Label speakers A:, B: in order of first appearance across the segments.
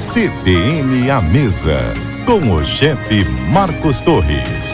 A: CBN à Mesa, com o chefe Marcos Torres.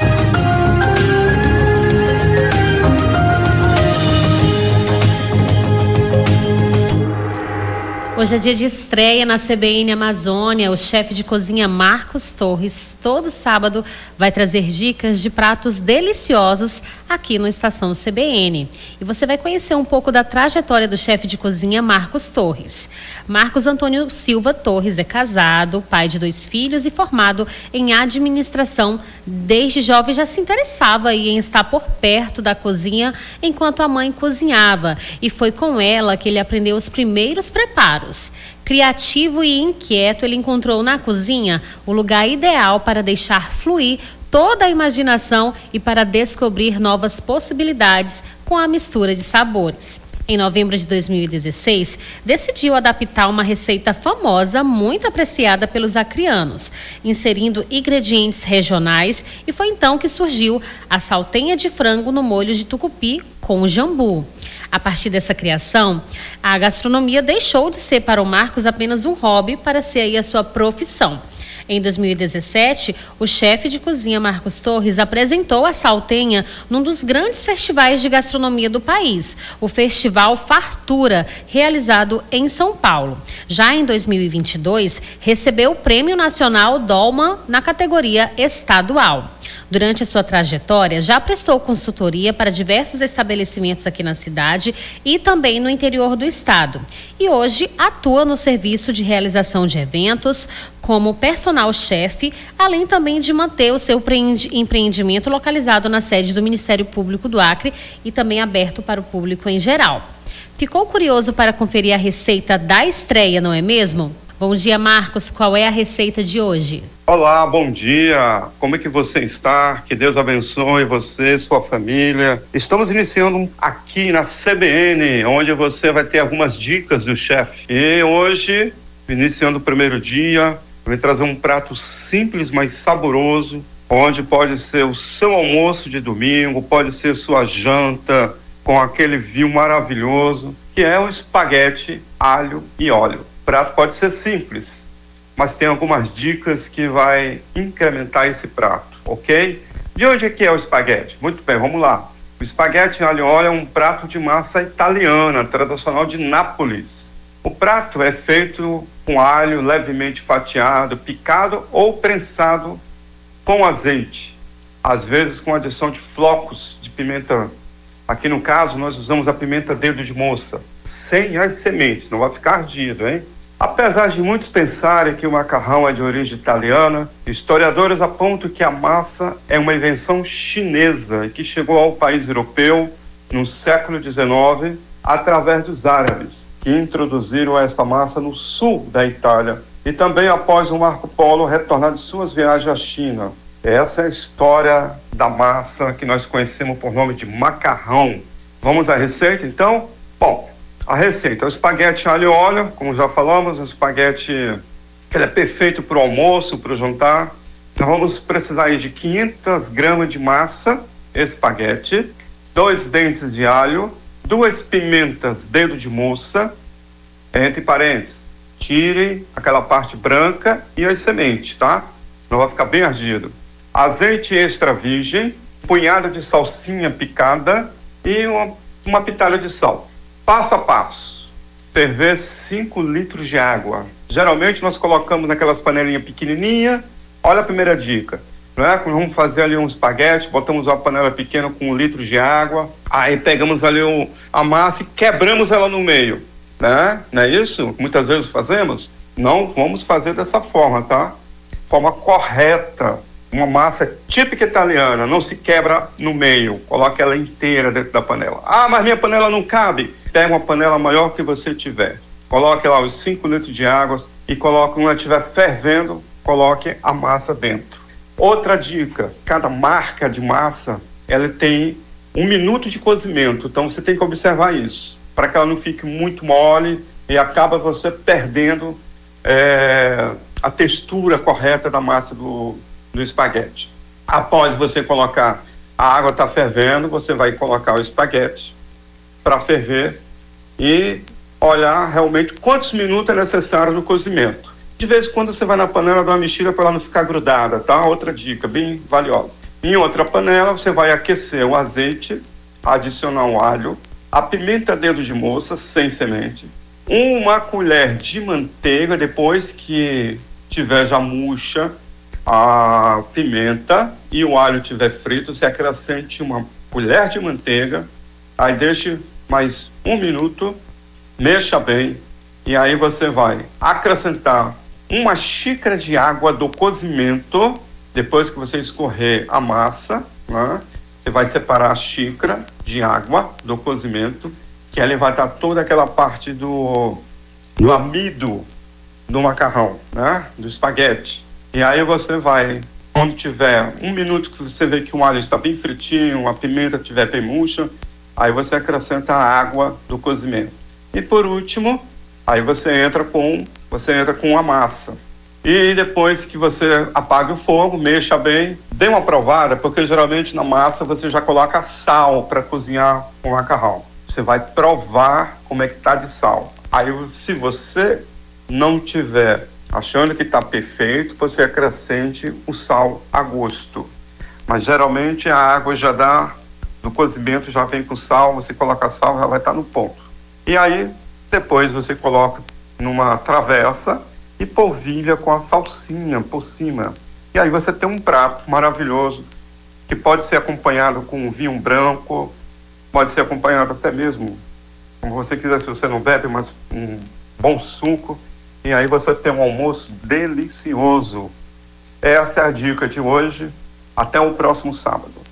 B: Hoje é dia de estreia na CBN Amazônia. O chefe de cozinha Marcos Torres, todo sábado, vai trazer dicas de pratos deliciosos aqui no Estação CBN. E você vai conhecer um pouco da trajetória do chefe de cozinha Marcos Torres. Marcos Antônio Silva Torres é casado, pai de 2 filhos e formado em administração. Desde jovem já se interessava em estar por perto da cozinha enquanto a mãe cozinhava. E foi com ela que ele aprendeu os primeiros preparos. Criativo e inquieto, ele encontrou na cozinha o lugar ideal para deixar fluir toda a imaginação e para descobrir novas possibilidades com a mistura de sabores. Em novembro de 2016, decidiu adaptar uma receita famosa, muito apreciada pelos acrianos, inserindo ingredientes regionais, e foi então que surgiu a saltenha de frango no molho de tucupi com jambu. A partir dessa criação, a gastronomia deixou de ser para o Marcos apenas um hobby para ser aí a sua profissão. Em 2017, o chefe de cozinha Marcos Torres apresentou a saltenha num dos grandes festivais de gastronomia do país, o Festival Fartura, realizado em São Paulo. Já em 2022, recebeu o Prêmio Nacional Dolman na categoria estadual. Durante a sua trajetória, já prestou consultoria para diversos estabelecimentos aqui na cidade e também no interior do estado. E hoje atua no serviço de realização de eventos como personal chefe, além também de manter o seu empreendimento localizado na sede do Ministério Público do Acre e também aberto para o público em geral. Ficou curioso para conferir a receita da estreia, não é mesmo? Bom dia, Marcos. Qual é a receita de hoje?
C: Olá, bom dia. Como é que você está? Que Deus abençoe você, sua família. Estamos iniciando aqui na CBN, onde você vai ter algumas dicas do chefe. E hoje, iniciando o primeiro dia, eu vou trazer um prato simples, mas saboroso, onde pode ser o seu almoço de domingo, pode ser sua janta com aquele vinho maravilhoso, que é o espaguete alho e óleo. O prato pode ser simples, mas tem algumas dicas que vai incrementar esse prato, ok? De onde é que é o espaguete? Muito bem, vamos lá. O espaguete alho e óleo é um prato de massa italiana, tradicional de Nápoles. O prato é feito com alho levemente fatiado, picado ou prensado com azeite, às vezes com adição de flocos de pimenta. Aqui no caso, nós usamos a pimenta dedo de moça, sem as sementes, não vai ficar ardido, hein? Apesar de muitos pensarem que o macarrão é de origem italiana, historiadores apontam que a massa é uma invenção chinesa e que chegou ao país europeu no século XIX através dos árabes, que introduziram esta massa no sul da Itália e também após o Marco Polo retornar de suas viagens à China. Essa é a história da massa que nós conhecemos por nome de macarrão. Vamos à receita, então? Bom, a receita é o espaguete alho e óleo, como já falamos, um espaguete que ele é perfeito para o almoço, para o jantar. Então vamos precisar aí de 500 gramas de massa, espaguete, 2 dentes de alho, 2 pimentas dedo de moça, entre parênteses, tire aquela parte branca e as sementes, tá? Não vai ficar bem ardido. Azeite extra virgem, punhado de salsinha picada e uma pitada de sal. Passo a passo, ferver 5 litros de água. Geralmente nós colocamos naquelas panelinhas pequenininhas. Olha a primeira dica, não é? Vamos fazer ali um espaguete, botamos uma panela pequena com 1 litro de água, aí pegamos ali a massa e quebramos ela no meio, né? Não é isso? Muitas vezes fazemos. Não vamos fazer dessa forma, tá? Forma correta. Uma massa típica italiana, não se quebra no meio, coloque ela inteira dentro da panela. Ah, mas minha panela não cabe. Pega uma panela maior que você tiver. Coloque lá os 5 litros de água e coloque, quando ela estiver fervendo, coloque a massa dentro. Outra dica, cada marca de massa, ela tem 1 minuto de cozimento, então você tem que observar isso, para que ela não fique muito mole e acaba você perdendo a textura correta da massa do espaguete. Após você colocar, a água está fervendo, você vai colocar o espaguete para ferver e olhar realmente quantos minutos é necessário no cozimento. De vez em quando você vai na panela dar uma mexida para ela não ficar grudada, tá? Outra dica bem valiosa. Em outra panela você vai aquecer o azeite, adicionar o alho, a pimenta dedo de moça sem semente, uma colher de manteiga. Depois que tiver já murcha a pimenta e o alho tiver frito, você acrescente uma colher de manteiga, aí deixe mais 1 minuto, mexa bem, e aí você vai acrescentar 1 xícara de água do cozimento. Depois que você escorrer a massa, né, você vai separar a xícara de água do cozimento, que ali vai estar toda aquela parte do amido do macarrão, né, do espaguete. E aí você vai, quando tiver 1 minuto que você vê que o alho está bem fritinho, a pimenta estiver bem murcha, aí você acrescenta a água do cozimento. E por último, aí você entra com a massa. E depois que você apaga o fogo, mexa bem, dê uma provada, porque geralmente na massa você já coloca sal para cozinhar o macarrão. Você vai provar como é que está de sal. Aí, se você não tiver achando que está perfeito, você acrescente o sal a gosto. Mas geralmente a água já dá, do cozimento já vem com sal, você coloca sal, já vai estar no ponto. E aí, depois você coloca numa travessa e polvilha com a salsinha por cima. E aí você tem um prato maravilhoso, que pode ser acompanhado com um vinho branco, pode ser acompanhado até mesmo, como você quiser, se você não bebe, mas um bom suco. E aí você tem um almoço delicioso. Essa é a dica de hoje. Até o próximo sábado.